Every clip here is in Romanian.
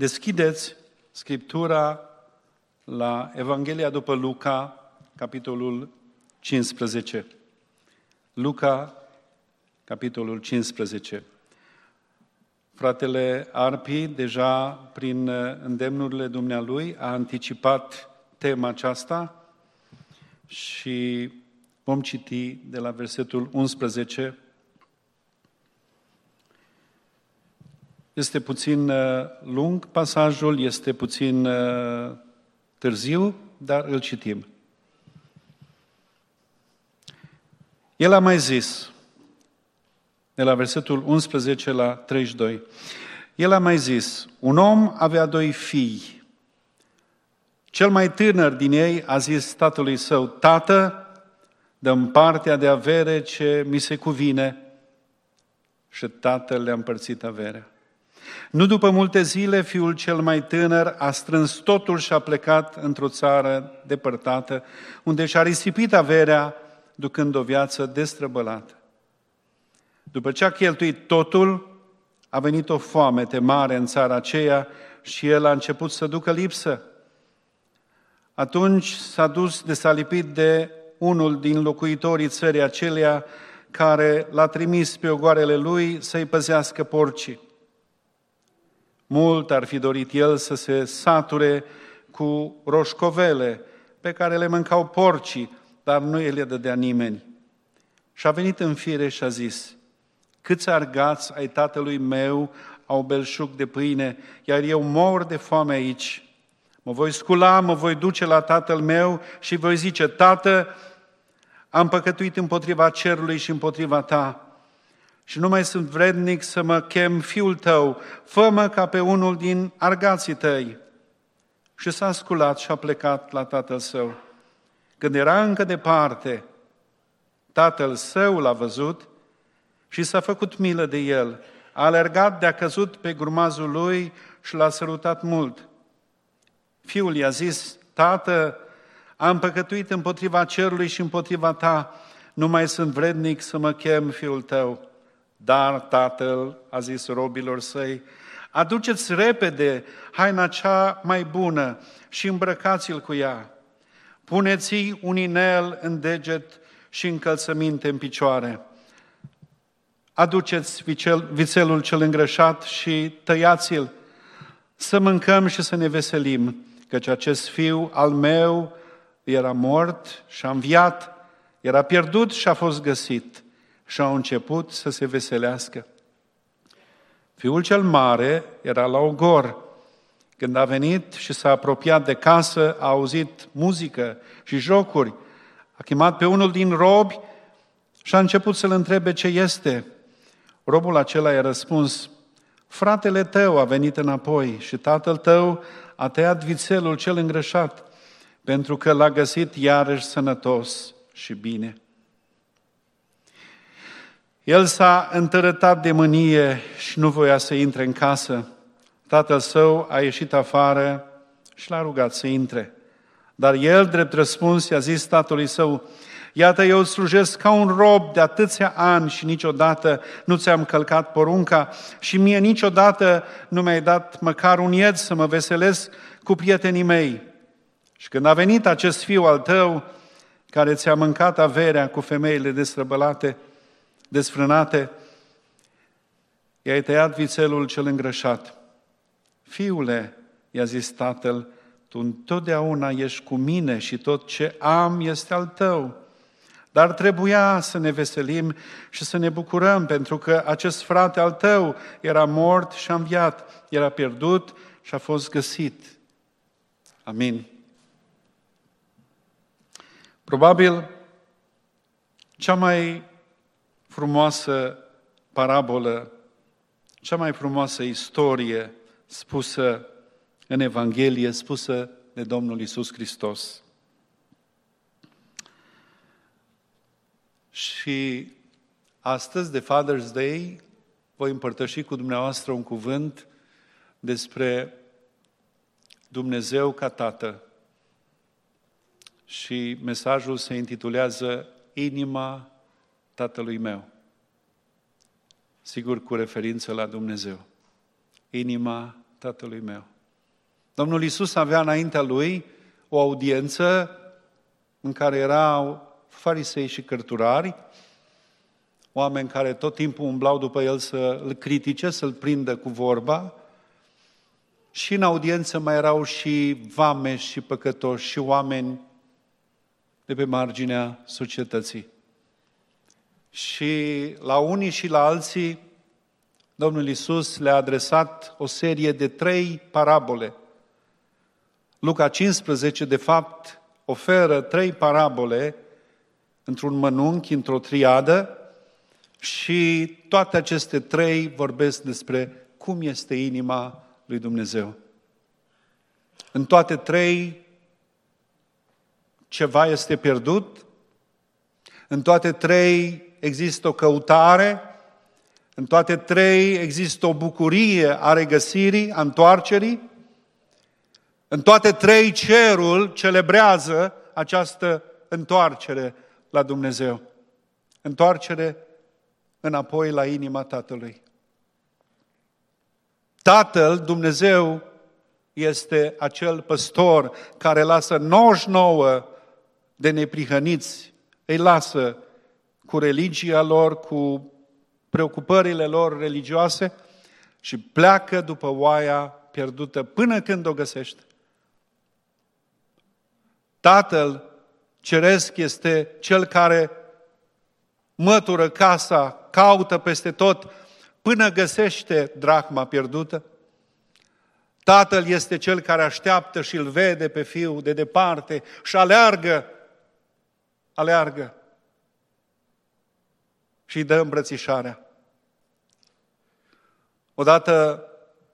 Deschideți Scriptura la Evanghelia după Luca, capitolul 15. Luca, capitolul 15. Fratele Arpi, deja prin îndemnurile dumnealui, a anticipat tema aceasta și vom citi de la versetul 11. Este puțin lung pasajul, este puțin târziu, dar îl citim. El a mai zis, de la versetul 11 la 32, el a mai zis, un om avea 2 fii. Cel mai tânăr din ei a zis tatălui său, Tată, dă-mi partea de avere ce mi se cuvine. Și tatăl le-a împărțit averea. Nu după multe zile, fiul cel mai tânăr a strâns totul și a plecat într-o țară depărtată, unde și-a risipit averea, ducând o viață destrăbălată. După ce a cheltuit totul, a venit o foamete mare în țara aceea și el a început să ducă lipsă. Atunci s-a lipit de unul din locuitorii țării aceleia care l-a trimis pe ogoarele lui să-i păzească porcii. Mult ar fi dorit el să se sature cu roșcovele pe care le mâncau porcii, dar nu îi le dădea nimeni. Și a venit în fire și a zis, câți argați ai tatălui meu au belșug de pâine, iar eu mor de foame aici. Mă voi scula, mă voi duce la tatăl meu și voi zice, Tată, am păcătuit împotriva cerului și împotriva ta și nu mai sunt vrednic să mă chem fiul tău, fă-mă ca pe unul din argații tăi. Și s-a sculat și a plecat la tatăl său. Când era încă departe, tatăl său l-a văzut și s-a făcut milă de el. A alergat de-a căzut pe grumazul lui și l-a sărutat mult. Fiul i-a zis, Tată, am păcătuit împotriva cerului și împotriva ta, nu mai sunt vrednic să mă chem fiul tău. Dar tatăl a zis robilor săi, aduceți repede haina cea mai bună și îmbrăcați-l cu ea. Puneți-i un inel în deget și încălțăminte în picioare. Aduceți vițelul cel îngrășat și tăiați-l, să mâncăm și să ne veselim, căci acest fiu al meu era mort și a înviat, era pierdut și a fost găsit. Și au început să se veselească. Fiul cel mare era la ogor. Când a venit și s-a apropiat de casă, a auzit muzică și jocuri. A chemat pe unul din robi și a început să-l întrebe ce este. Robul acela i-a răspuns, fratele tău a venit înapoi și tatăl tău a tăiat vițelul cel îngrășat, pentru că l-a găsit iarăși sănătos și bine. El s-a întărătat de mânie și nu voia să intre în casă. Tatăl său a ieșit afară și l-a rugat să intre. Dar el, drept răspuns, i-a zis tatălui său, iată, eu slujesc ca un rob de atâția ani și niciodată nu ți-am călcat porunca și mie niciodată nu mi-ai dat măcar un ied să mă veselesc cu prietenii mei. Și când a venit acest fiu al tău, care ți-a mâncat averea cu femeile desfrânate, i-ai tăiat vițelul cel îngrășat. Fiule, i-a zis tatăl, tu întotdeauna ești cu mine și tot ce am este al tău. Dar trebuia să ne veselim și să ne bucurăm, pentru că acest frate al tău era mort și a înviat, era pierdut și a fost găsit. Amin. Probabil cea mai frumoasă parabolă, cea mai frumoasă istorie spusă în Evanghelie, spusă de Domnul Iisus Hristos. Și astăzi, de Father's Day, voi împărtăși cu dumneavoastră un cuvânt despre Dumnezeu ca Tată. Și mesajul se intitulează Inima Tatălui meu. Sigur, cu referință la Dumnezeu. Inima Tatălui meu. Domnul Iisus avea înaintea lui o audiență în care erau farisei și cărturari, oameni care tot timpul umblau după el să îl critique, să-l prindă cu vorba, și în audiență mai erau și vameși și păcătoși și oameni de pe marginea societății. Și la unii și la alții, Domnul Iisus le-a adresat o serie de 3 parabole. Luca 15, de fapt, oferă 3 parabole într-un mănunchi, într-o triadă, și toate aceste 3 vorbesc despre cum este inima lui Dumnezeu. În toate 3 ceva este pierdut, în toate 3 există o căutare, în toate 3 există o bucurie a regăsirii, a întoarcerii, în toate 3 cerul celebrează această întoarcere la Dumnezeu. Întoarcere înapoi la inima Tatălui. Tatăl, Dumnezeu, este acel păstor care lasă 99 de neprihăniți, îi lasă cu religia lor, cu preocupările lor religioase și pleacă după oaia pierdută până când o găsește. Tatăl ceresc este cel care mătură casa, caută peste tot până găsește drachma pierdută. Tatăl este cel care așteaptă și îl vede pe fiul de departe și aleargă și îi dă îmbrățișarea. Odată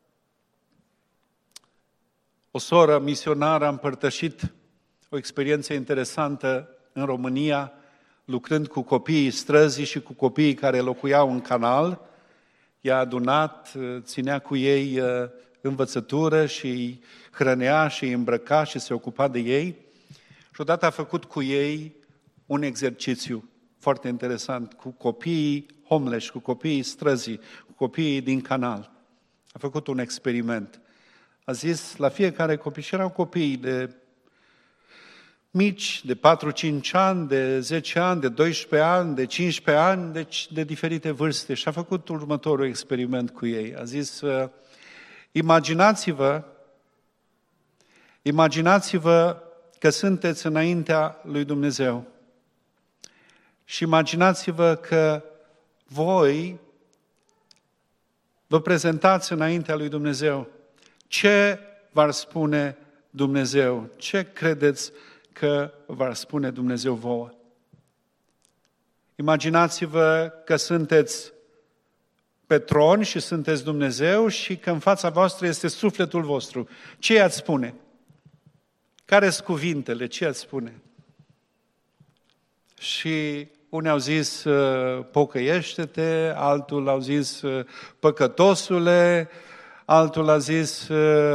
o soră misionară a împărtășit o experiență interesantă în România, lucrând cu copiii străzii și cu copiii care locuiau în canal. I-a adunat, ținea cu ei învățătură și îi hrănea și îi îmbrăca și se ocupa de ei. Și odată a făcut cu ei un exercițiu foarte interesant cu copiii homeless, cu copiii străzii, cu copiii din canal. A făcut un experiment. A zis la fiecare copil, și erau copii de mici, de 4-5 ani, de 10 ani, de 12 ani, de 15 ani, deci de diferite vârste. Și a făcut următorul experiment cu ei. A zis, imaginați-vă că sunteți înaintea lui Dumnezeu. Și imaginați-vă că voi vă prezentați înaintea lui Dumnezeu. Ce v-ar spune Dumnezeu? Ce credeți că v-ar spune Dumnezeu vouă? Imaginați-vă că sunteți pe tron și sunteți Dumnezeu și că în fața voastră este sufletul vostru. Ce i-ați spune? Care-s cuvintele? Ce i-ați spune? Și unii au zis, pocăiește-te, altul au zis, păcătosule, altul a zis,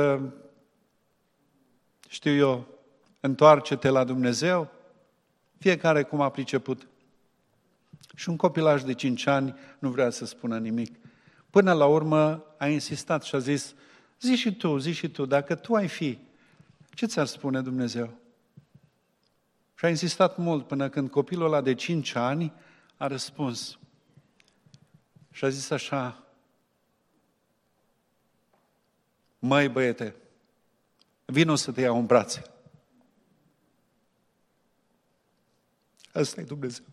știu eu, întoarce-te la Dumnezeu. Fiecare cum a priceput. Și un copilaj de 5 ani nu vrea să spună nimic. Până la urmă a insistat și a zis, zi și tu, dacă tu ai fi, ce ți-ar spune Dumnezeu? Și a insistat mult până când copilul ăla de 5 ani a răspuns. Și a zis așa, măi băiete, vino să te iau în brațe. Ăsta e Dumnezeu.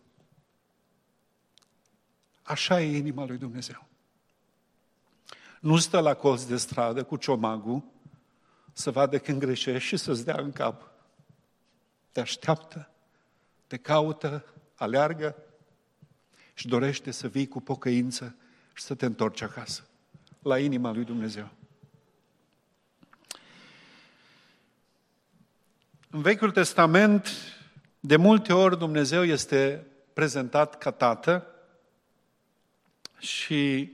Așa e inima lui Dumnezeu. Nu stă la colț de stradă cu ciomagul să vadă când greșești și să-ți dea în cap. Te așteaptă, te caută, aleargă și dorește să vii cu pocăință și să te întorci acasă, la inima lui Dumnezeu. În Vechiul Testament, de multe ori Dumnezeu este prezentat ca Tată și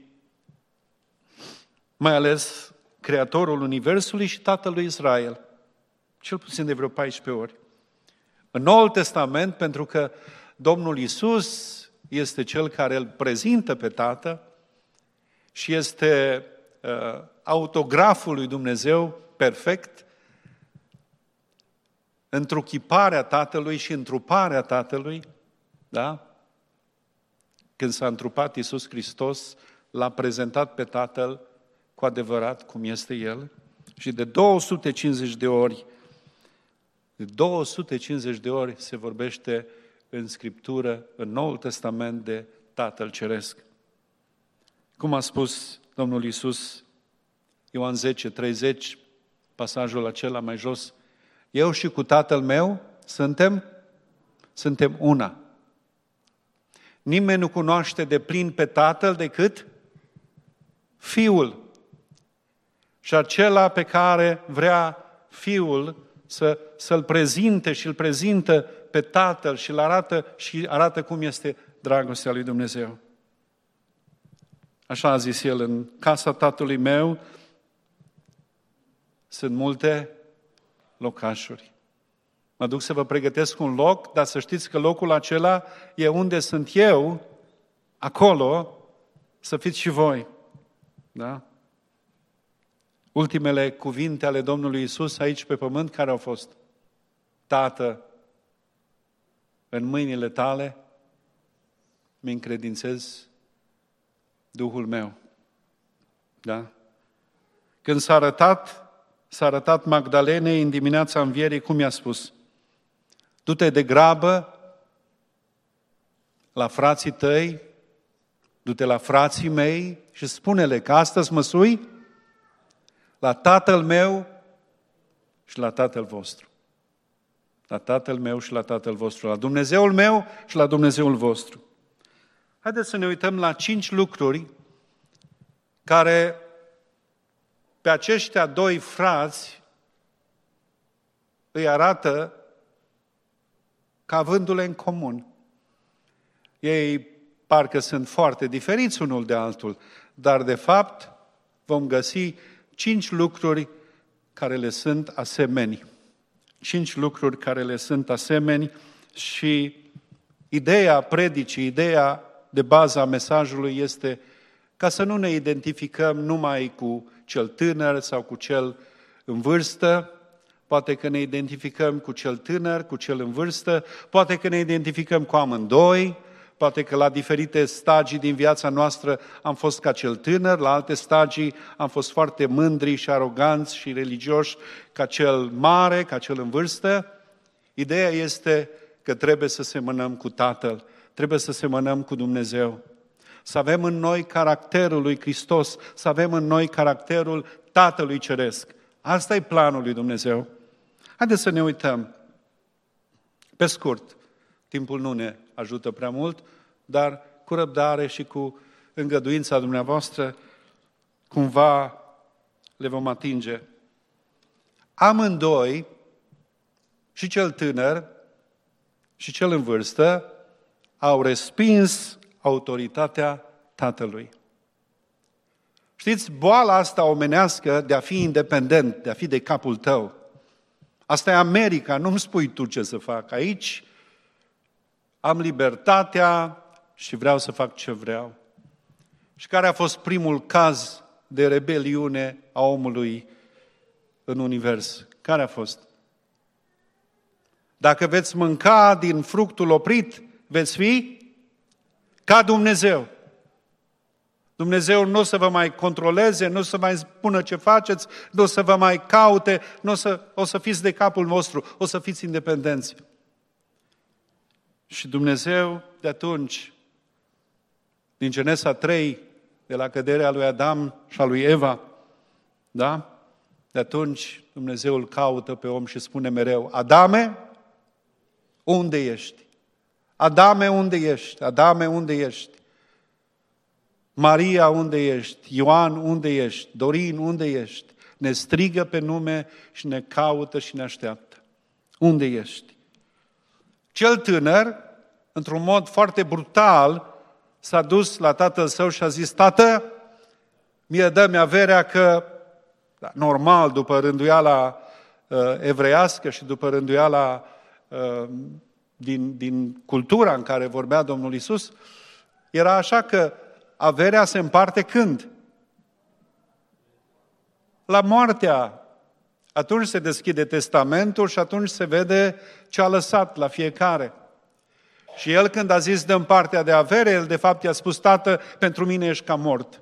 mai ales Creatorul Universului și Tatăl lui Israel, cel puțin de vreo 14 ori. În Noul Testament, pentru că Domnul Iisus este Cel care îl prezintă pe Tată și este autograful lui Dumnezeu perfect, întruchiparea Tatălui și întruparea Tatălui, da? Când s-a întrupat Iisus Hristos, l-a prezentat pe Tatăl cu adevărat cum este El și de 250 de ori se vorbește în Scriptură, în Noul Testament, de Tatăl Ceresc. Cum a spus Domnul Iisus, Ioan 10:30, pasajul acela mai jos, eu și cu Tatăl meu suntem una. Nimeni nu cunoaște de plin pe Tatăl decât Fiul. Și acela pe care vrea Fiul să-L prezinte și îl prezintă pe Tatăl și arată cum este dragostea lui Dumnezeu. Așa a zis El, în casa Tatălui meu sunt multe locașuri. Mă duc să vă pregătesc un loc, dar să știți că locul acela e unde sunt eu, acolo să fiți și voi. Da? Ultimele cuvinte ale Domnului Iisus aici pe pământ, care au fost? Tată, în mâinile tale mi încredințez Duhul meu. Da? Când s-a arătat Magdalenei în dimineața învierii, cum i-a spus? Du-te de grabă la frații tăi, du-te la frații mei și spune-le că astăzi mă sui la Tatăl meu și la Tatăl vostru. La Tatăl meu și la Tatăl vostru. La Dumnezeul meu și la Dumnezeul vostru. Haideți să ne uităm la 5 lucruri care pe aceștia 2 frați îi arată ca avându-le în comun. Ei parcă sunt foarte diferiți unul de altul, dar de fapt vom găsi 5 lucruri care le sunt asemeni. 5 lucruri care le sunt asemeni și ideea predicii, ideea de bază a mesajului este ca să nu ne identificăm numai cu cel tânăr sau cu cel în vârstă, poate că ne identificăm cu cel tânăr, cu cel în vârstă, poate că ne identificăm cu amândoi, poate că la diferite stagii din viața noastră am fost ca cel tânăr, la alte stagii am fost foarte mândri și aroganți și religioși ca cel mare, ca cel în vârstă. Ideea este că trebuie să semănăm cu Tatăl, trebuie să semănăm cu Dumnezeu. Să avem în noi caracterul lui Hristos, să avem în noi caracterul Tatălui Ceresc. Asta e planul lui Dumnezeu. Haideți să ne uităm. Pe scurt, timpul nu ne ajută prea mult, dar cu răbdare și cu îngăduința dumneavoastră, cumva le vom atinge. Amândoi, și cel tânăr și cel în vârstă, au respins autoritatea Tatălui. Știți, boala asta omenească de a fi independent, de a fi de capul tău. Asta e America, nu-mi spui tu ce să fac. Aici am libertatea și vreau să fac ce vreau. Și care a fost primul caz de rebeliune a omului în univers? Care a fost? Dacă veți mânca din fructul oprit, veți fi ca Dumnezeu. Dumnezeu nu o să vă mai controleze, nu o să mai spună ce faceți, nu o să vă mai caute, o să fiți de capul vostru, o să fiți independenți. Și Dumnezeu de atunci, din Genesa 3, de la căderea lui Adam și a lui Eva, da? De atunci Dumnezeu îl caută pe om și spune mereu, Adame, unde ești? Adame, unde ești? Adame, unde ești? Maria, unde ești? Ioan, unde ești? Dorin, unde ești? Ne strigă pe nume și ne caută și ne așteaptă. Unde ești? Cel tânăr, într-un mod foarte brutal, s-a dus la tatăl său și a zis, Tată, mie dă-mi averea că, normal, după rânduiala evreiască și după rânduiala din cultura în care vorbea Domnul Iisus, era așa că averea se împarte când? La moartea Atunci se deschide testamentul și atunci se vede ce a lăsat la fiecare. Și el, când a zis dă-mi partea de avere, el de fapt i-a spus, tată, pentru mine ești ca mort.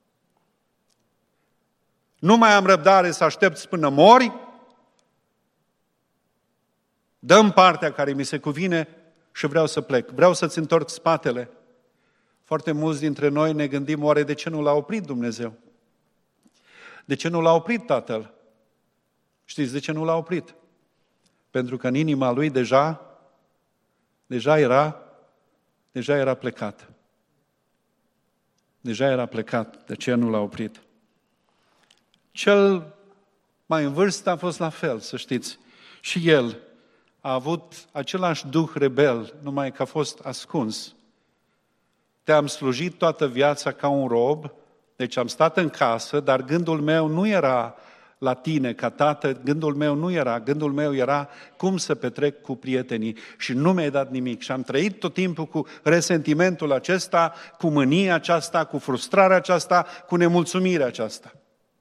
Nu mai am răbdare să aștept până mori, dă-mi partea care mi se cuvine și vreau să plec, vreau să-ți întorc spatele. Foarte mulți dintre noi ne gândim, oare de ce nu l-a oprit Dumnezeu? De ce nu l-a oprit Tatăl? Știți de ce nu l-a oprit? Pentru că în inima lui deja era plecat. Deja era plecat, de ce nu l-a oprit? Cel mai în vârstă a fost la fel, să știți. Și el a avut același duh rebel, numai că a fost ascuns. Te-am slujit toată viața ca un rob, deci am stat în casă, dar gândul meu nu era la tine ca tată, gândul meu era cum să petrec cu prietenii și nu mi-ai dat nimic. Și am trăit tot timpul cu resentimentul acesta, cu mânia aceasta, cu frustrarea aceasta, cu nemulțumirea aceasta.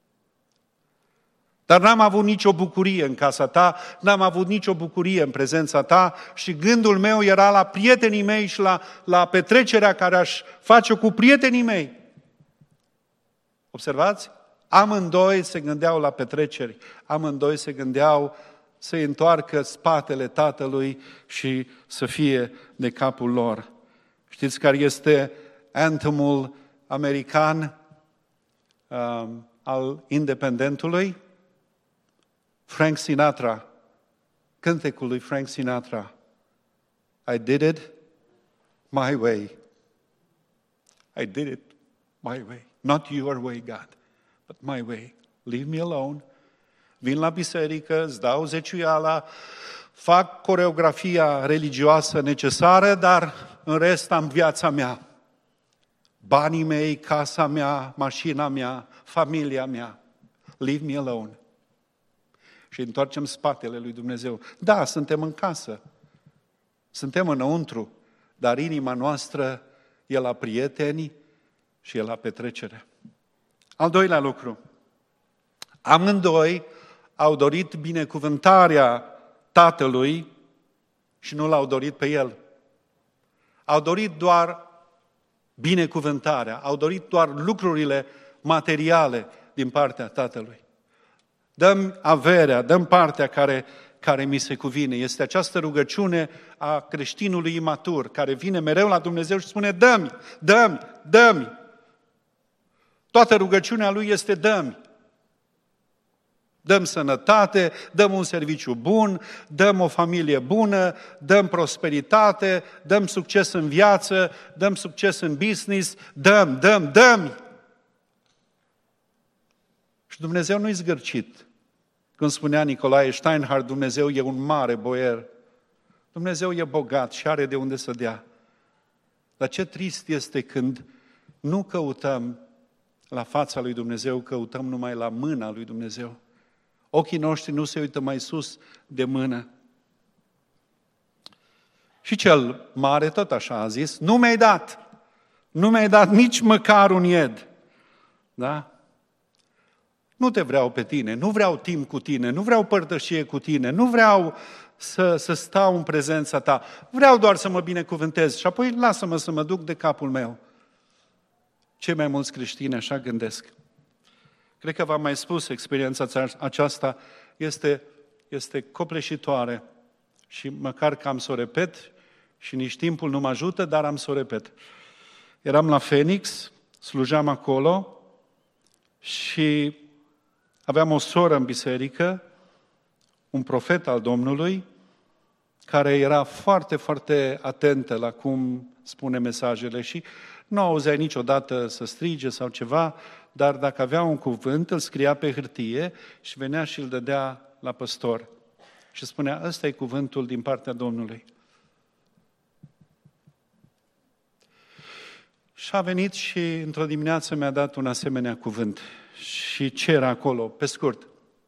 Dar n-am avut nicio bucurie în casa ta, n-am avut nicio bucurie în prezența ta și gândul meu era la prietenii mei și la petrecerea care aș face cu prietenii mei. Observați? Amândoi se gândeau la petreceri, amândoi se gândeau să-i întoarcă spatele tatălui și să fie de capul lor. Știți care este anthemul american al independentului? Frank Sinatra, cântecul lui Frank Sinatra. I did it my way. I did it my way. Not your way, God, but my way. Leave me alone. Vin la biserică, îți dau zeciuiala, fac coreografia religioasă necesară, dar în rest am viața mea. Banii mei, casa mea, mașina mea, familia mea. Leave me alone. Și întoarcem spatele lui Dumnezeu. Da, suntem în casă, suntem înăuntru, dar inima noastră e la prieteni și e la petrecere. Al doilea lucru. Amândoi au dorit binecuvântarea tatălui și nu l-au dorit pe el. Au dorit doar binecuvântarea, au dorit doar lucrurile materiale din partea tatălui. Dă-mi averea, dă-mi partea care mi se cuvine. Este această rugăciune a creștinului imatur, care vine mereu la Dumnezeu și spune, dă-mi, dă-mi, dă-mi. Toată rugăciunea lui este dă-mi. Dăm sănătate, dăm un serviciu bun, dăm o familie bună, dăm prosperitate, dăm succes în viață, dăm succes în business, dăm. Și Dumnezeu nu-i zgârcit. Când spunea Nicolae Steinhardt, Dumnezeu e un mare boier. Dumnezeu e bogat și are de unde să dea. Dar ce trist este când nu căutăm la fața lui Dumnezeu, căutăm numai la mâna lui Dumnezeu. Ochii noștri nu se uită mai sus de mână. Și cel mare tot așa a zis, nu mi-ai dat nici măcar un ied. Da? Nu te vreau pe tine, nu vreau timp cu tine, nu vreau părtășie cu tine, nu vreau să stau în prezența ta, vreau doar să mă binecuvântez și apoi lasă-mă să mă duc de capul meu. Cei mai mulți creștini așa gândesc. Cred că v-am mai spus, experiența aceasta este copleșitoare și măcar că am să o repet și nici timpul nu mă ajută, dar am să o repet. Eram la Phoenix, slujeam acolo și aveam o soră în biserică, un profet al Domnului, care era foarte, foarte atentă la cum spune mesajele și nu auzeai niciodată să strige sau ceva, dar dacă avea un cuvânt, îl scria pe hârtie și venea și îl dădea la păstor. Și spunea, ăsta e cuvântul din partea Domnului. Și a venit și într-o dimineață mi-a dat un asemenea cuvânt. Și ce era acolo? Pe scurt.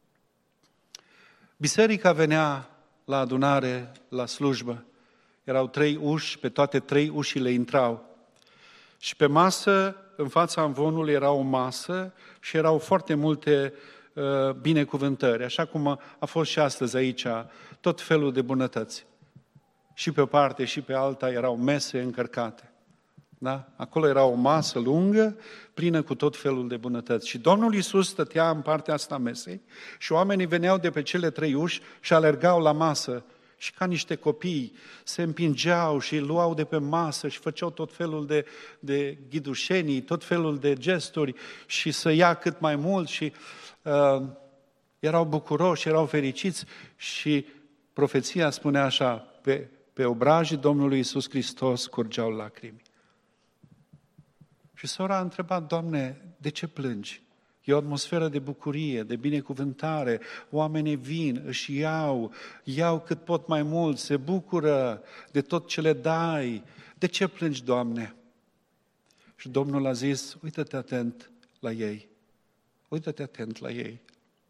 Biserica venea la adunare, la slujbă. Erau 3 uși, pe toate 3 ușile intrau. Și pe masă, în fața amvonului, era o masă și erau foarte multe binecuvântări, așa cum a fost și astăzi aici, tot felul de bunătăți. Și pe o parte și pe alta erau mese încărcate. Da? Acolo era o masă lungă, plină cu tot felul de bunătăți. Și Domnul Iisus stătea în partea asta a mesei și oamenii veneau de pe cele 3 uși și alergau la masă. Și ca niște copii se împingeau și luau de pe masă și făceau tot felul de ghidușenii, tot felul de gesturi și să ia cât mai mult și erau bucuroși, erau fericiți și profeția spunea așa, pe obrajii Domnului Iisus Hristos curgeau lacrimi. Și sora a întrebat, Doamne, de ce plângi? E o atmosferă de bucurie, de binecuvântare, oamenii vin, își iau cât pot mai mult, se bucură de tot ce le dai. De ce plângi, Doamne? Și Domnul a zis, uită-te atent la ei, uită-te atent la ei.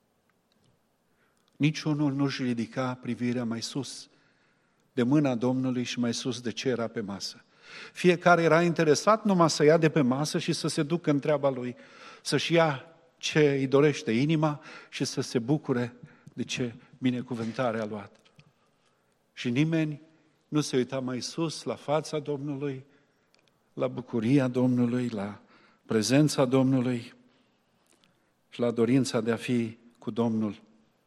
Niciunul nu-și ridica privirea mai sus de mâna Domnului și mai sus de ce era pe masă. Fiecare era interesat numai să ia de pe masă și să se ducă în treaba lui, să-și ia ce îi dorește inima și să se bucure de ce binecuvântare a luat. Și nimeni nu se uita mai sus la fața Domnului, la bucuria Domnului, la prezența Domnului și la dorința de a fi cu Domnul.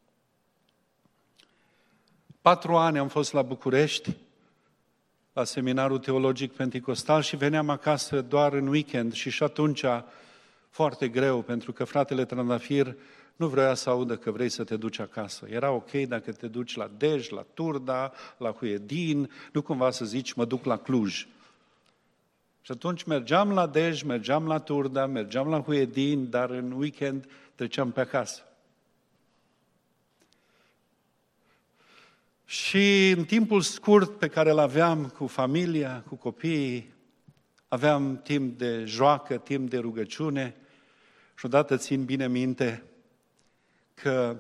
4 ani am fost la București, la seminarul teologic penticostal și veneam acasă doar în weekend și atunci foarte greu, pentru că fratele Trandafir nu vrea să audă că vrei să te duci acasă. Era ok dacă te duci la Dej, la Turda, la Huedin, nu cumva să zici mă duc la Cluj. Și atunci mergeam la Dej, mergeam la Turda, mergeam la Huedin, dar în weekend treceam pe acasă. Și în timpul scurt pe care îl aveam cu familia, cu copiii, aveam timp de joacă, timp de rugăciune și odată țin bine minte că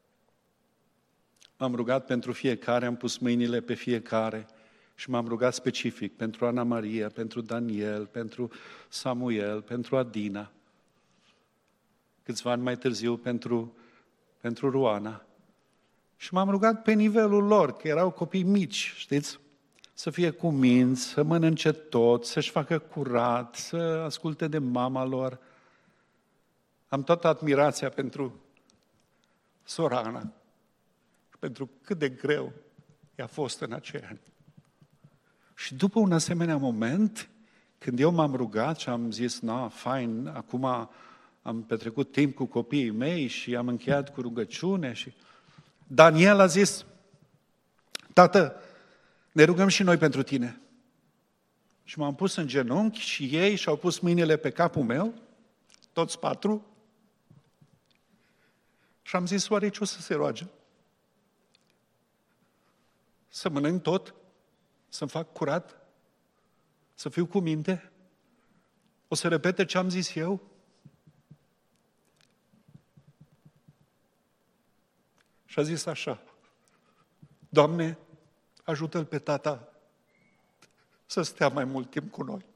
m-am rugat pentru fiecare, am pus mâinile pe fiecare și m-am rugat specific pentru Ana Maria, pentru Daniel, pentru Samuel, pentru Adina. Câțiva ani mai târziu pentru Ruana. Și m-am rugat pe nivelul lor, că erau copii mici, știți? Să fie cuminți, să mănânce tot, să-și facă curat, să asculte de mama lor. Am toată admirația pentru Sorana, pentru cât de greu i-a fost în acei ani. Și după un asemenea moment, când eu m-am rugat și am zis, fain, acum am petrecut timp cu copiii mei și am încheiat cu rugăciune și Daniel a zis, tată, ne rugăm și noi pentru tine. Și m-am pus în genunchi și ei și-au pus mâinile pe capul meu, toți 4, și am zis, oare ce o să se roage? Să mănânc tot? Să-mi fac curat? Să fiu cu minte? O să repete ce am zis eu? Și a zis așa, Doamne, ajută-l pe tata să stea mai mult timp cu noi.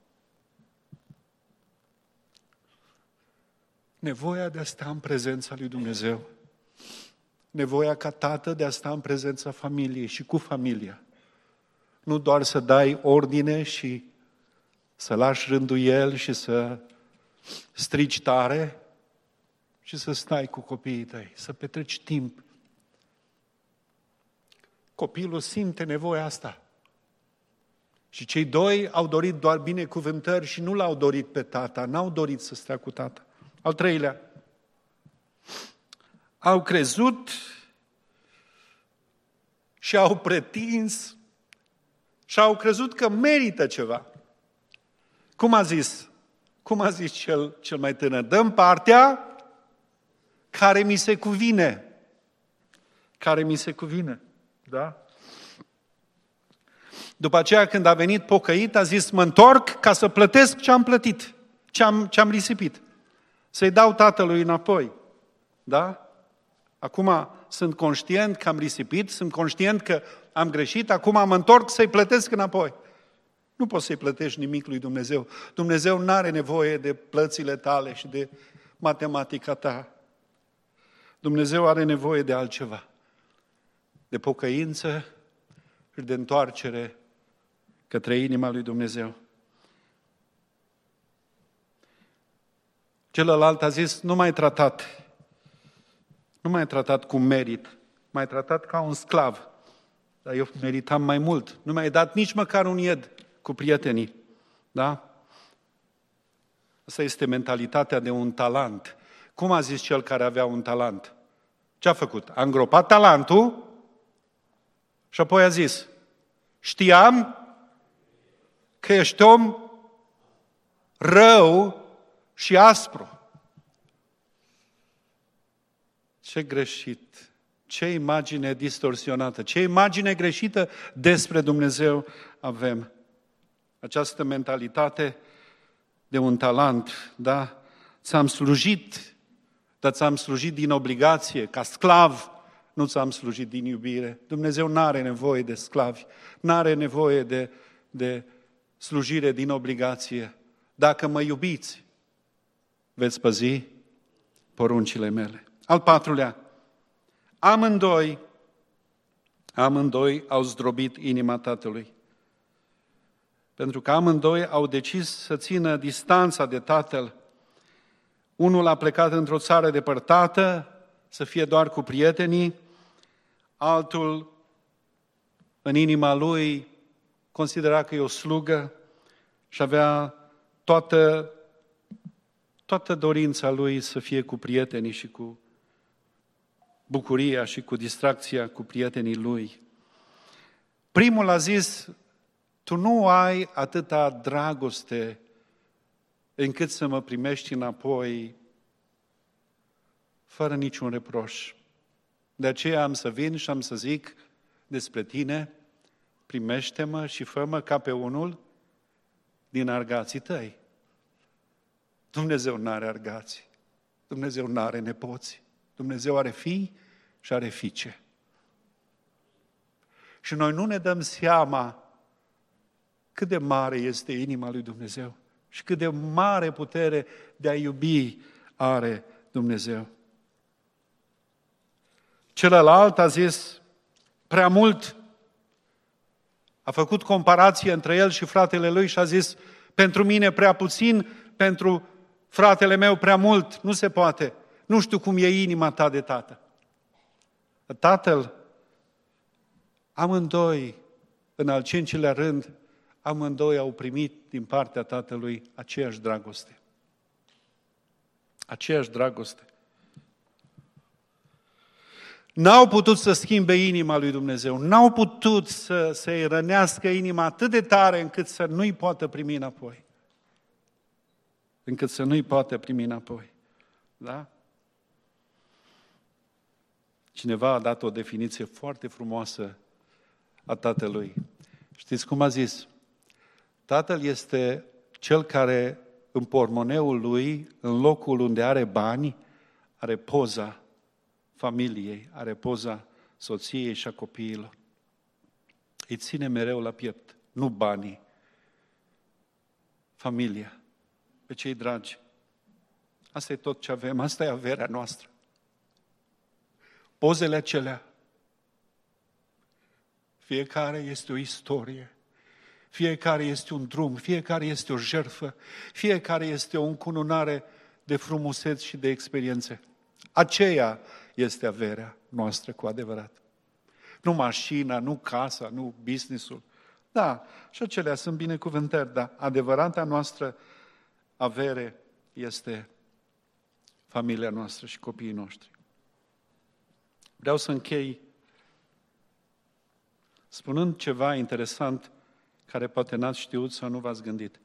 Nevoia de a sta în prezența lui Dumnezeu, nevoia ca tată de a sta în prezența familiei și cu familia. Nu doar să dai ordine și să lași rânduiel și să strigi tare, ci să stai cu copiii tăi, să petreci timp. Copilul simte nevoia asta. Și cei 2 au dorit doar binecuvântări și nu l-au dorit pe tata, n-au dorit să stea cu tata. Al 3-lea, au crezut și au pretins și au crezut că merită ceva. Cum a zis cel mai tânăr? Dă-mi partea care mi se cuvine. Care mi se cuvine. Da? După aceea, când a venit pocăit, a zis, mă întorc ca să plătesc ce am plătit, ce am risipit. Să-i dau tatălui înapoi. Da? Acum sunt conștient că am risipit, sunt conștient că am greșit, acum mă întorc să-i plătesc înapoi. Nu poți să-i plătești nimic lui Dumnezeu. Dumnezeu nu are nevoie de plățile tale și de matematica ta. Dumnezeu are nevoie de altceva, de pocăință și de întoarcere către inima lui Dumnezeu. Celălalt a zis, nu m-ai tratat cu merit, m-ai tratat ca un sclav, dar eu meritam mai mult. Nu mi-ai dat nici măcar un ied cu prietenii. Da? Asta este mentalitatea de un talent. Cum a zis cel care avea un talent? Ce a făcut? A îngropat talentul și apoi a zis, știam că ești om rău și aspru. Ce greșit! Ce imagine distorsionată! Ce imagine greșită despre Dumnezeu avem! Această mentalitate de un talent, da? Ți-am slujit, dar ți-am slujit din obligație, ca sclav, nu ți-am slujit din iubire. Dumnezeu nu are nevoie de sclavi, nu are nevoie de slujire din obligație. Dacă mă iubiți, veți păzi poruncile mele. Al patrulea, amândoi au zdrobit inima tatălui. Pentru că amândoi au decis să țină distanța de tatăl. Unul a plecat într-o țară depărtată, să fie doar cu prietenii, altul, în inima lui, considera că e o slugă și avea toată dorința lui să fie cu prietenii și cu bucuria și cu distracția cu prietenii lui. Primul a zis, tu nu ai atâta dragoste încât să mă primești înapoi fără niciun reproș. De aceea am să vin și am să zic despre tine, primește-mă și fă-mă ca pe unul din argații tăi. Dumnezeu nu are argați, Dumnezeu nu are nepoți, Dumnezeu are fii și are fiice. Și noi nu ne dăm seama cât de mare este inima lui Dumnezeu și cât de mare putere de a iubi are Dumnezeu. Celălalt a zis prea mult, a făcut comparație între el și fratele lui și a zis, pentru mine prea puțin, pentru fratele meu prea mult, nu se poate. Nu știu cum e inima ta de tată. Tatăl, amândoi, în al cincilea rând, amândoi au primit din partea tatălui aceeași dragoste. Aceeași dragoste. N-au putut să schimbe inima lui Dumnezeu, n-au putut să-i rănească inima atât de tare încât să nu-i poată primi înapoi. Încât să nu-i poată primi înapoi. Da? Cineva a dat o definiție foarte frumoasă a tatălui. Știți cum a zis? Tatăl este cel care în pormoneul lui, în locul unde are bani, are poza familiei, are poza soției și a copiilor. Îi ține mereu la piept, nu banii, familia, pe cei dragi. Asta e tot ce avem, asta e averea noastră. Pozele acelea, fiecare este o istorie, fiecare este un drum, fiecare este o jertfă, fiecare este o încununare de frumuseți și de experiențe. Aceea este averea noastră cu adevărat. Nu mașina, nu casa, nu business-ul. Da, și acelea sunt binecuvântări, dar adevărata noastră avere este familia noastră și copiii noștri. Vreau să închei spunând ceva interesant care poate n-ați știut sau nu v-ați gândit.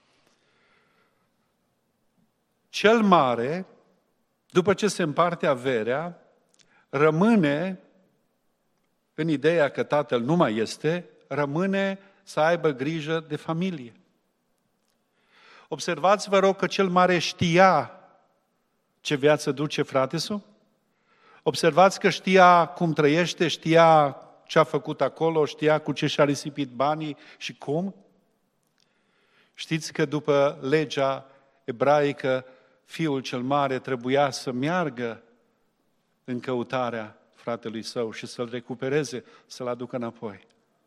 Cel mare, după ce se împarte averea, rămâne în ideea că tatăl nu mai este, rămâne să aibă grijă de familie. Observați, vă rog, că cel mare știa ce viață duce frate-sul? Observați că știa cum trăiește, știa ce a făcut acolo, știa cu ce și-a risipit banii și cum? Știți că după legea ebraică, fiul cel mare trebuia să meargă în căutarea fratelui său și să-l recupereze, să-l aducă înapoi.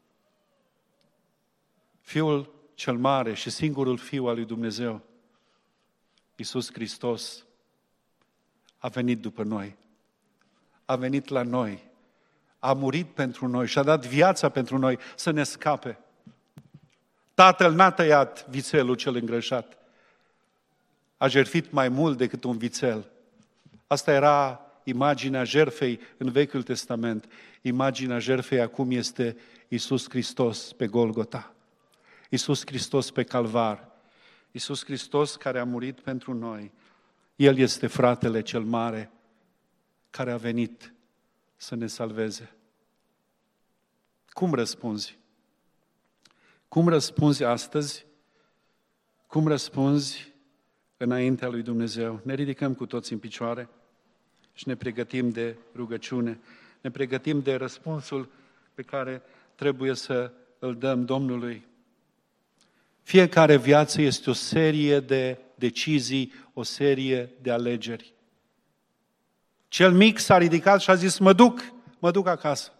Fiul cel mare și singurul Fiu al lui Dumnezeu, Iisus Hristos, a venit după noi, a venit la noi, a murit pentru noi și a dat viața pentru noi să ne scape. Tatăl n-a tăiat vițelul cel îngrășat, a jertfit mai mult decât un vițel. Asta era imaginea jertfei în Vechiul Testament. Imaginea jertfei acum este Iisus Hristos pe Golgota. Iisus Hristos pe Calvar. Iisus Hristos care a murit pentru noi. El este fratele cel mare care a venit să ne salveze. Cum răspunzi? Cum răspunzi astăzi? Cum răspunzi înaintea lui Dumnezeu? Ne ridicăm cu toți în picioare și ne pregătim de rugăciune. Ne pregătim de răspunsul pe care trebuie să îl dăm Domnului. Fiecare viață este o serie de decizii, o serie de alegeri. Cel mic s-a ridicat și a zis, mă duc acasă.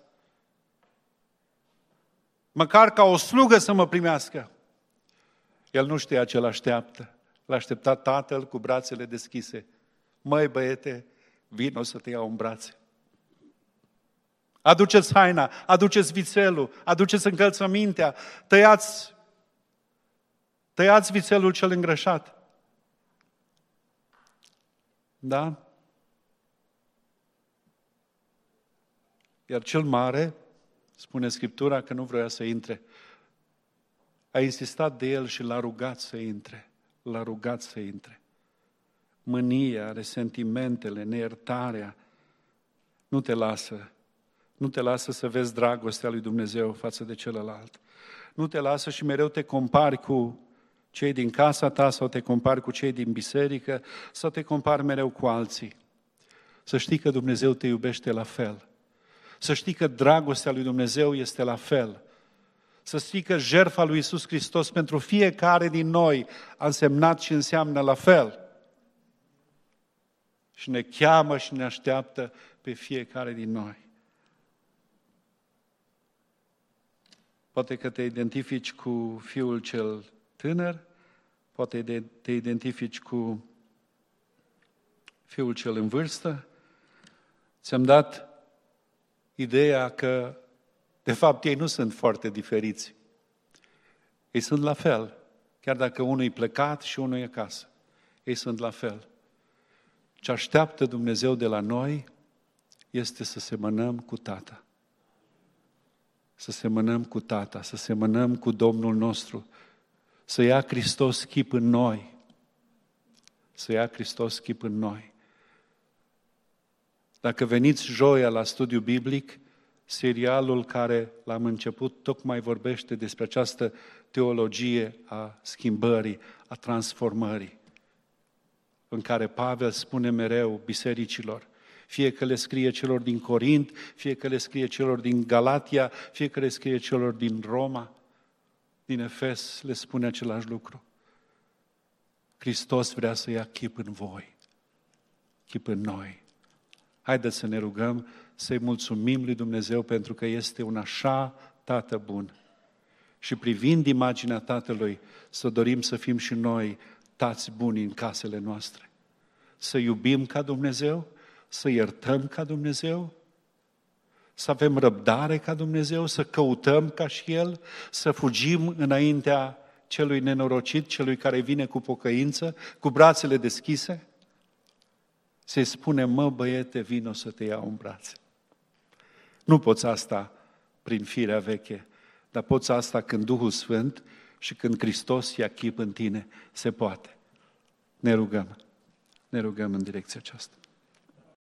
Măcar ca o slugă să mă primească. El nu știa ce l-așteaptă. L-a așteptat tatăl cu brațele deschise. Măi băiete, vino să te iau în brațe. Aduceți haina, aduceți vițelul, aduceți încălțămintea, tăiați vițelul cel îngrășat. Da? Iar cel mare, spune Scriptura că nu vrea să intre, a insistat de el și l-a rugat să intre. L-a rugat să intre. Mânia, resentimentele, neiertarea nu te lasă. Nu te lasă să vezi dragostea lui Dumnezeu față de celălalt. Nu te lasă și mereu te compari cu cei din casa ta sau te compari cu cei din biserică sau te compari mereu cu alții. Să știi că Dumnezeu te iubește la fel. Să știi că dragostea lui Dumnezeu este la fel. Să știi că jertfa lui Iisus Hristos pentru fiecare din noi a însemnat și înseamnă la fel. Și ne cheamă și ne așteaptă pe fiecare din noi. Poate că te identifici cu fiul cel tânăr, poate te identifici cu fiul cel în vârstă. Ți-am dat ideea că, de fapt, ei nu sunt foarte diferiți. Ei sunt la fel, chiar dacă unul e plecat și unul e acasă. Ei sunt la fel. Ce așteaptă Dumnezeu de la noi este să semănăm cu Tata. Să semănăm cu Tata, să semănăm cu Domnul nostru, să ia Hristos chip în noi. Să ia Hristos chip în noi. Dacă veniți joia la studiu biblic, serialul care l-am început tocmai vorbește despre această teologie a schimbării, a transformării, în care Pavel spune mereu bisericilor, fie că le scrie celor din Corint, fie că le scrie celor din Galatia, fie că le scrie celor din Roma, din Efes, le spune același lucru. Hristos vrea să ia chip în voi, chip în noi. Haideți să ne rugăm, să-i mulțumim lui Dumnezeu pentru că este un așa Tată bun. Și privind imaginea Tatălui, să dorim să fim și noi tați buni în casele noastre. Să iubim ca Dumnezeu, să iertăm ca Dumnezeu, să avem răbdare ca Dumnezeu, să căutăm ca și El, să fugim înaintea celui nenorocit, celui care vine cu pocăință, cu brațele deschise, să-i spune, mă băiete, vino să te iau în brațe. Nu poți asta prin firea veche, dar poți asta când Duhul Sfânt și când Hristos ia chip în tine, se poate. Ne rugăm în direcția aceasta.